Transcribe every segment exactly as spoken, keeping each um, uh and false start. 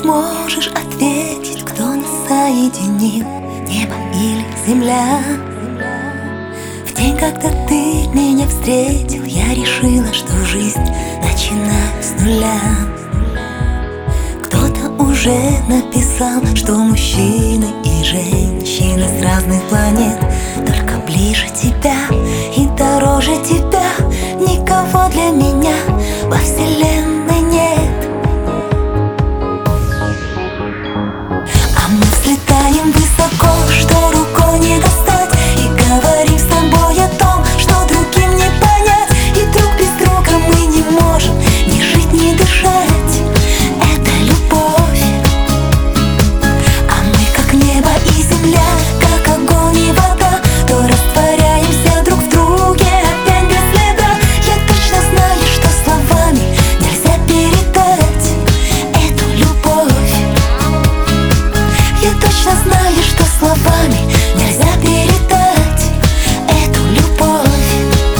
можешь ответить, кто нас соединил, небо или земля? В день, когда ты меня встретил, я решила, что жизнь начинаю с нуля. Кто-то уже написал, что мужчины и женщины с разных планет. Только ближе тебя и дороже тебя никого для меня во вселенной нет. А мы взлетаем высоко, что рукой не достать, и говорим с тобой о том, что другим не понять. И друг без друга мы не можем ни жить, ни дышать. Это любовь. А мы как небо и земля, как огонь и вода, то растворяемся друг в друге опять без следа. Я точно знаю, что словами нельзя передать эту любовь. Я точно знаю, что словами нельзя передать эту любовь.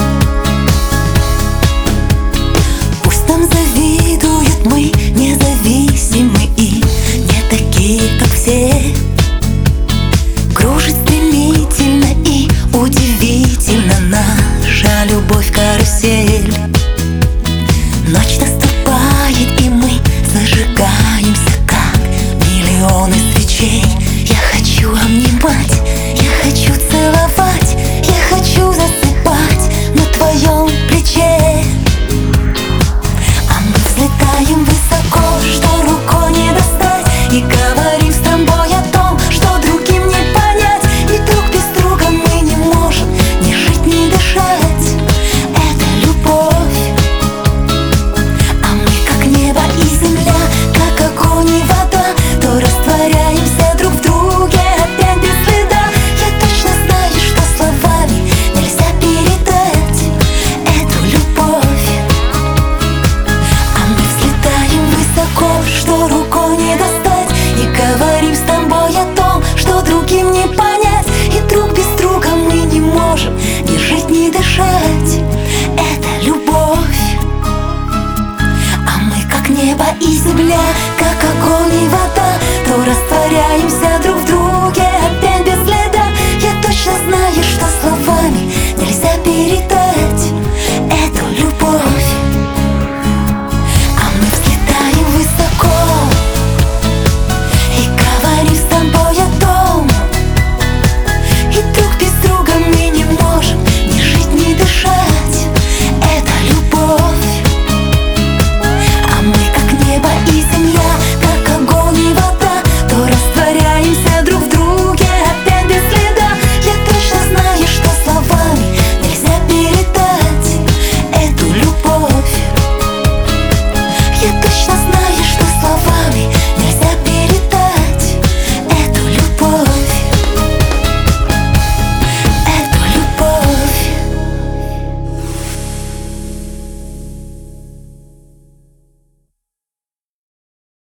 Пусть нам завидуют, мы независимы и не такие, как все. Кружит стремительно и удивительно наша любовь карусель. Ночь наступает, и мы зажигаемся, как миллионы свечей. Я хочу обнимать, я хочу целовать, я хочу засыпать на твоем плече. А мы взлетаем высоко, что рукой не достать, и говорим с тобой о том, что другим не понять. И друг без друга мы не можем ни жить, ни дышать. Это любовь. А мы как небо и земля, как огонь и вода, то растворяемся друг в друге опять без следа. Я точно знаю, что словами нельзя передать эту любовь. А мы взлетаем высоко, что рукой не достать, и говорим с тобой о том, что другим не понять. И друг без друга мы не можем ни жить, ни дышать. Это любовь. А мы как небо и земля, как огонь и вода, то растворяемся